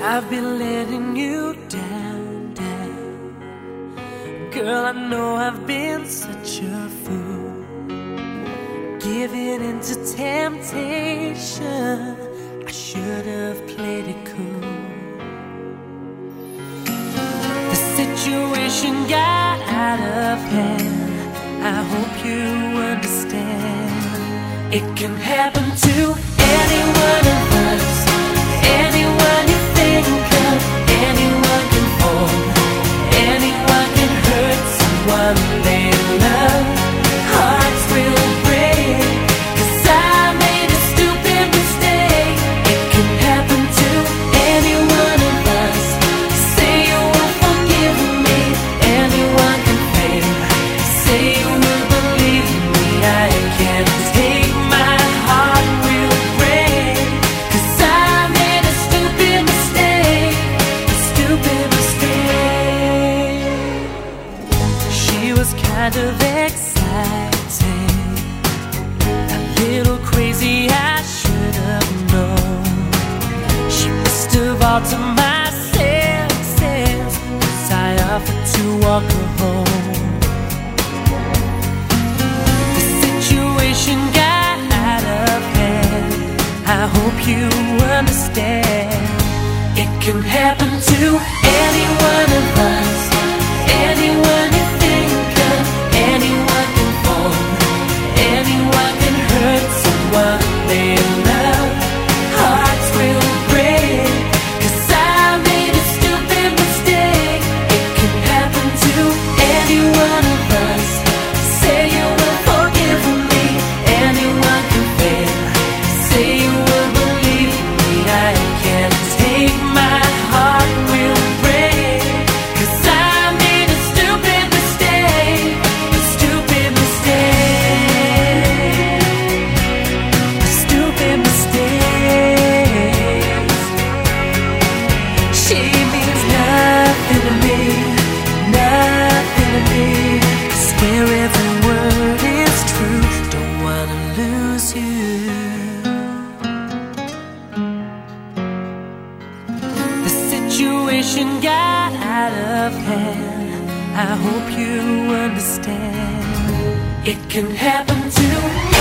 I've been letting you down, down. Girl, I know I've been such a fool, giving into temptation. I should have played it cool. The situation got out of hand. I hope you understand. It can happen to any one of us. Anyone you think of, anyone can fall. Anyone can hurt someone they love. Hearts will break, 'cause I made a stupid mistake. It can happen to any one of us. Say you will forgive me. Anyone can fail. Say you will believe me. I can't take my heart will break, 'cause I made a stupid mistake. A stupid mistake. She was kind of exciting, a little crazy, I should have known. She must have altered my senses, 'cause I offered to walk her home. The situation got out of hand. I hope you understand. It can happen to any one of us. Anyone you think of, anyone can fall. Anyone can hurt someone they love. Hearts will break, 'cause I made a stupid mistake. It can happen to any one of us. Say you will forgive me. Anyone can fail. Say you will believe me. I can't take my heart will break, 'cause I made a stupid mistake. A stupid mistake. A stupid mistake. She means nothing to me, nothing to me. Swear every word is true. Don't wanna lose you. The situation got out of hand. I hope you understand. It can happen to